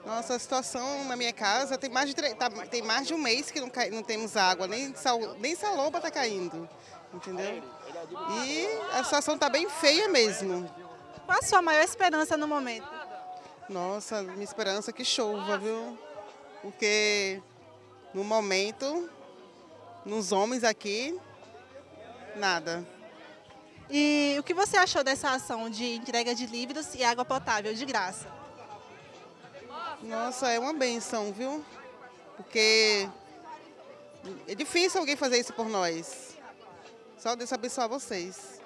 Nossa, a situação na minha casa tem mais de, tem mais de um mês que não temos água, nem salomba está caindo, entendeu? E a situação está bem feia mesmo. Qual a sua maior esperança no momento? Nossa, minha esperança é que chova, viu? Porque no momento, nos homens aqui, nada. E o que você achou dessa ação de entrega de livros e água potável de graça? Nossa, é uma benção, viu? Porque é difícil alguém fazer isso por nós. Só Deus abençoar vocês.